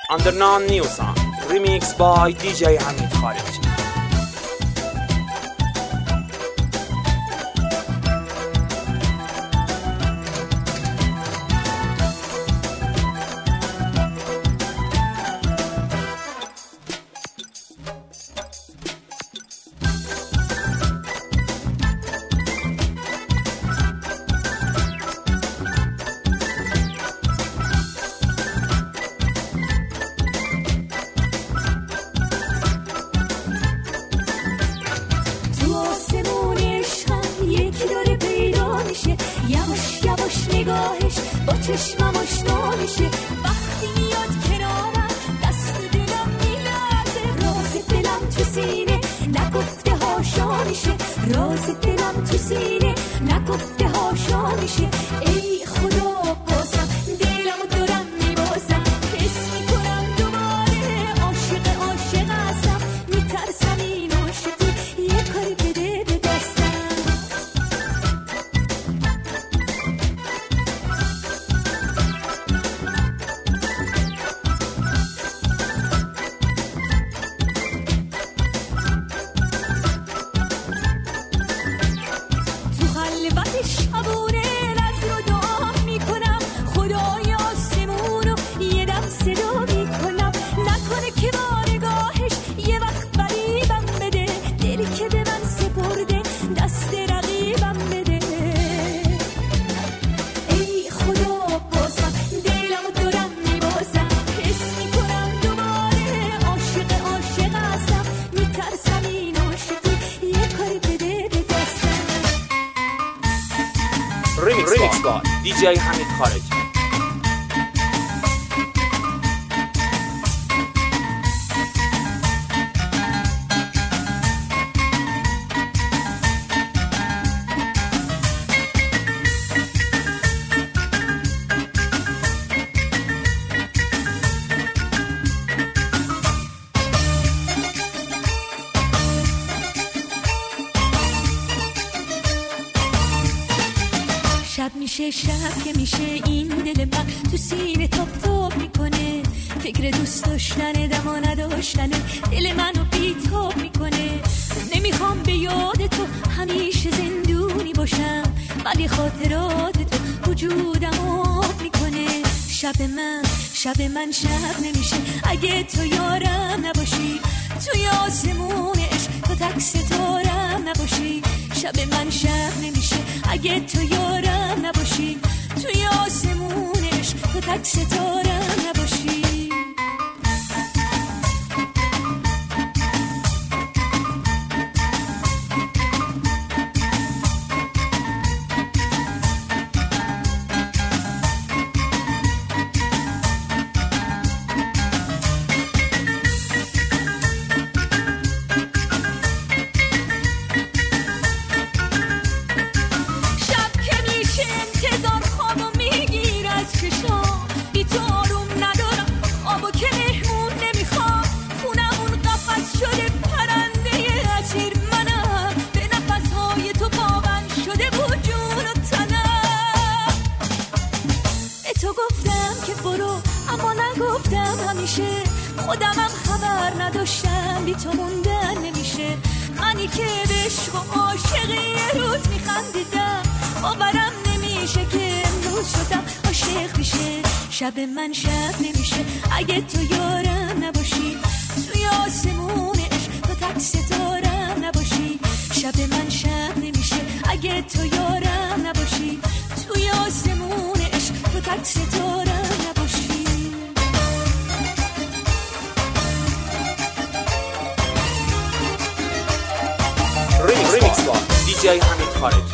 under non-new song, remixed by DJ Hamid Khariji. با چشمم آشنا میشه وقتی میاد کنارم دست دلم میلرزه راز دلم تو سینه نگفته هاشا میشه راز دلم تو سینه نگفته هاشا میشه ای خدا بازم دلمو دارم میبازم حس میکنم دوباره عاشق هستم میترسم این عاشقی یه کاری بده به دستم Remix by DJ Hamid Khariji. شب میشه شب که میشه این دل من تو سینه تاپ تاپ میکنه فکر دوست داشتن و نداشتن دل منو بیتاب میکنه نمیخوام به یاد تو همیشه زندونی باشم ولی خاطرات تو وجودم آب میکنه شب من شب نمیشه اگه تو یارم نباشی توی آسمون عشق تو تک ستارم نباشی شب من شب نمیشه اگه تو یارم نباشی توی آسمون عشق تو تک ستارم نباشی خودمم خبر نداشتم بی تو موندن نمیشه منی که به عشق و عاشقی یه روز میخندیدم باورم نمیشه که امروز شدم عاشق میشه شب من شب نمیشه اگه تو یارم نباشی توی آسمون عشق تو تک ستارم نباشی شب من شب نمیشه اگه تو یارم نباشی توی آسمون عشق تو تک ستارم نباشی Remix by DJ Hamid Khariji.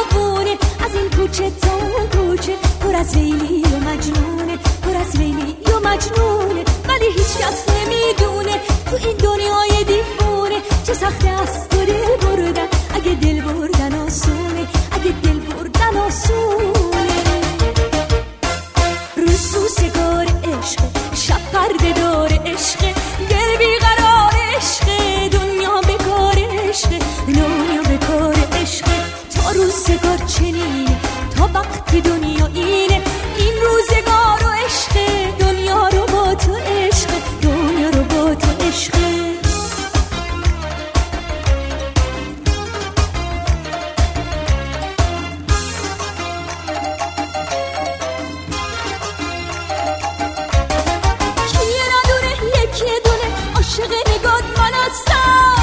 بیابونه، از این کوچه تا اون کوچه، پر از لیلی و مجنونه، پر از لیلی و مجنونه. ولی هیچ کس نمیدونه تو این دنیای دیوونه چه سخت است تو دل بردن. اگه دل بردن آسونه، اگه دل بردن آسونه. روز سوزگار عشق، شب پرده دار عشق، دل بیقرار عشق، دنیا بکار عشق، دنیا بکار عشق. تا روزگار چنینه، تا وقت دنیا اینه، این روزگار و عشق، دنیا رو با تو عشق، دنیا رو با تو عشق. عاشق نگات من هستم،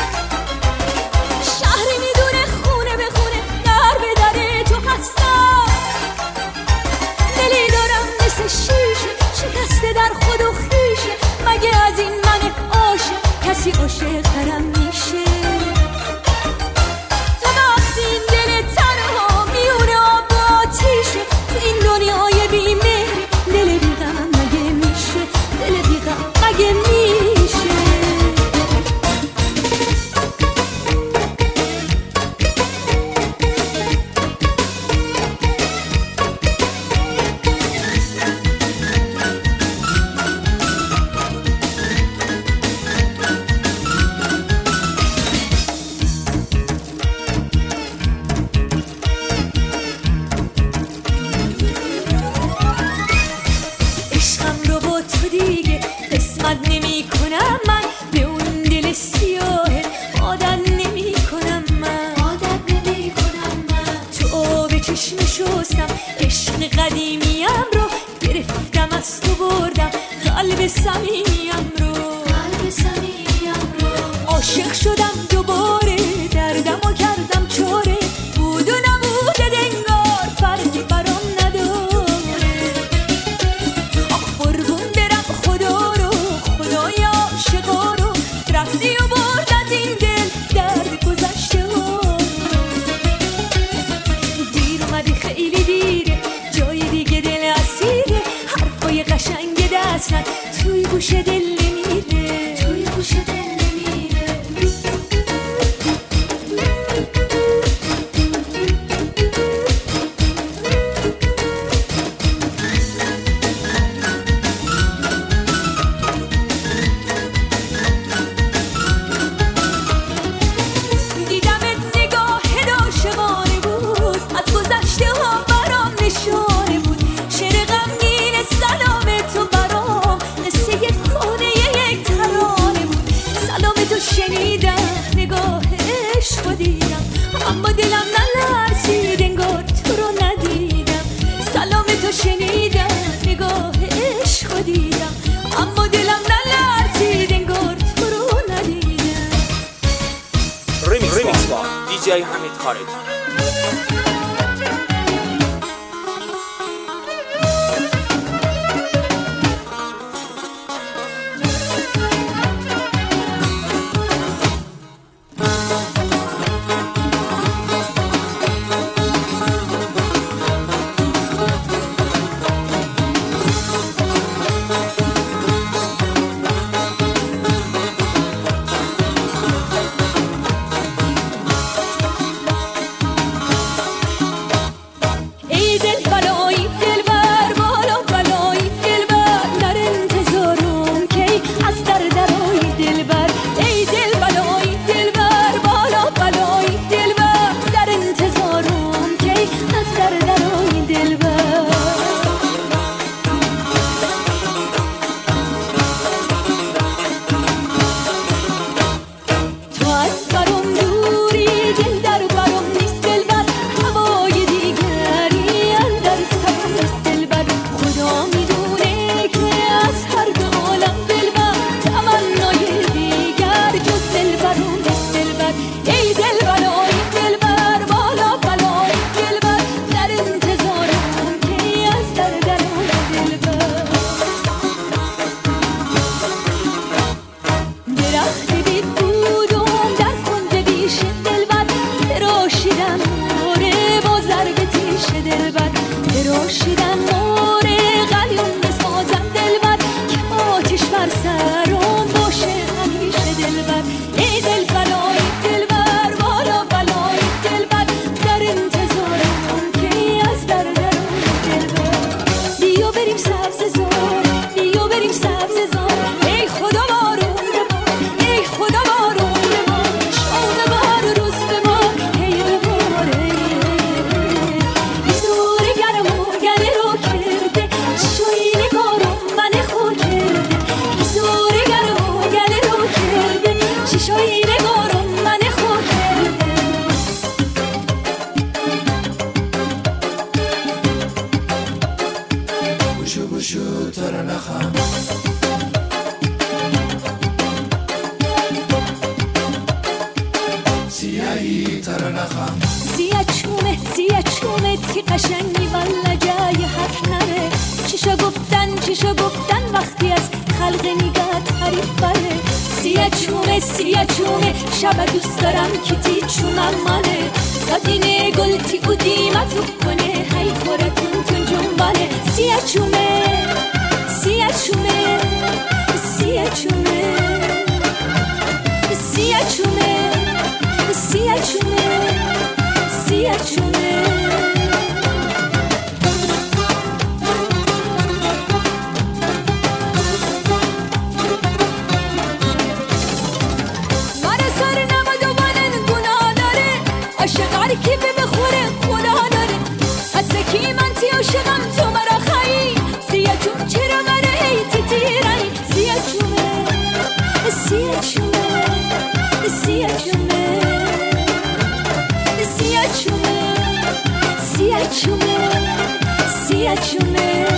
شهری میدونه خونه به خونه، در به در تو هستم. دلی دارم مثل شیشه، شکسته در خود و خیشه. مگه از این من عاشق کسی عاشق ترم میشه؟ تا وقتی این دل تنها میونه آب و آتیشه، تو این دنیای بی‌مهر دل بی‌غم مگه میشه؟ دل بی‌غم مگه میشه؟ عاشق شدم دوباره، دردم و کردم چاره، بود و نبود دنگار فرقی برام نداره. آخ قربون برم خدا رو، خدای عاشقا رو، رفتی و برد از این دل درد گذشته ها. دیر اومدی خیلی دیره، جای دیگه دل اسیره، حرفای قشنگ دستن توی گوش دل نمیره، توی گوش دل نمیره. دیدمت نگاه عاشقانه بود، از گذشته ها برام نشانه بود. شعر غمگین سلام تو برام مثل یک خونه یک ترانه بود. سلام تو شنیدم، نگاه عشق دیدم، اما دلم نلرزید انگار تو رو ندیدم. سلام تو شنیدم، نگاه عشق دیدم، اما دلم نلرزید انگار تو رو ندیدم. ریمیکس با دیجی حمید خارجی. دلبر دراشیدم مور قلیون بسازم دلبر که آتش بر سرم باشه همیشه دلبر ای دلبر آی دلبر بالا بلای دلبر در انتظارم که از در دلبر بیا بریم سبز زار بیا بریم سبز زار ای خدا بارون ببار ای خدا بارون ببار شام بار روز ببار هی ببار زور گرم و گره رو کرده چشوی نگارم من خو کرده زور گرم و گره رو کرده چشوی نگارم من خو کرده بوشو بوشو ترنخم سیاهی ترنخم سیاه چومه که قشنگی والا جای حرف نره چشا گفتن وقتی از خلق نگاه تعریف بره سیاه چومه شب دوست دارم کیتی چونم منه دادینه گلتی و دیمتو کنه هی خورتون تون جنبانه سیاه چومه سیاه چومه سیاه چومه سیاه چومه سیاه چومه سیاه چومه من سر نمد و من گناه داره عاشق هر کی بخوره خدا داره حسکی من تی عاشقم تو مرا خیی سیاه چوم چرا منه ای تیرانی سیاه چومه سیاه چومه سیاه چومه سیاه چومه سیاه چومه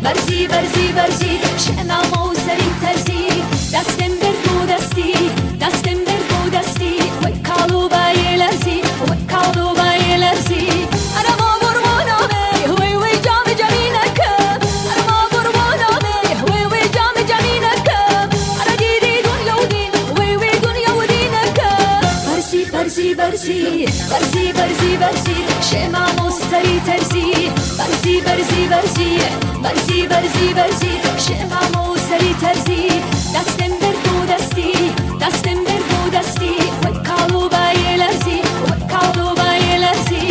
برزی برزی برزی شمام و سری ترزی دستم بر دستی دستم بر دستی وی کالو بای لرزی وی کالو بای لرزی ارما برمانامه وی وی جام جمینک ارما برمانامه وی وی جام جمینک ارا دیدی دنیا و دین وی وی دنیا و دینک برزی برزی برزی برزی برزی برزی شمام و سری ترزی برزی برزی برزی برزی برزی برزی شمام و سری ترزی دستم بر دستی دستم بر دستی وی کالو بای لرزی وی کالو بای لرزی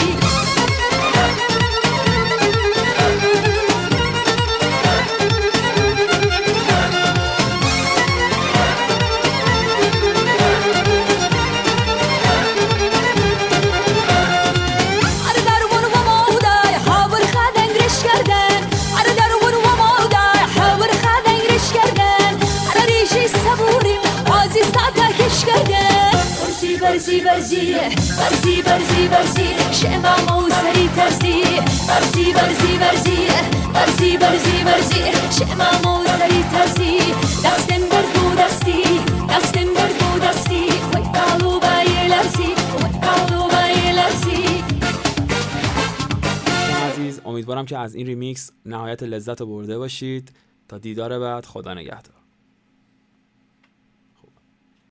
برزی برزی برزی برزی برزی شمام و سری ترزی برزی برزی برزی برزی برزی برزی شمام و سری ترزی دستم بر دستی دستم بر دستی وی کالو بای لرزی وی کالو بای لرزی. عزیز امیدوارم که از این ریمیکس نهایت لذت رو برده باشید. تا دیدار بعد، خدا نگهدار.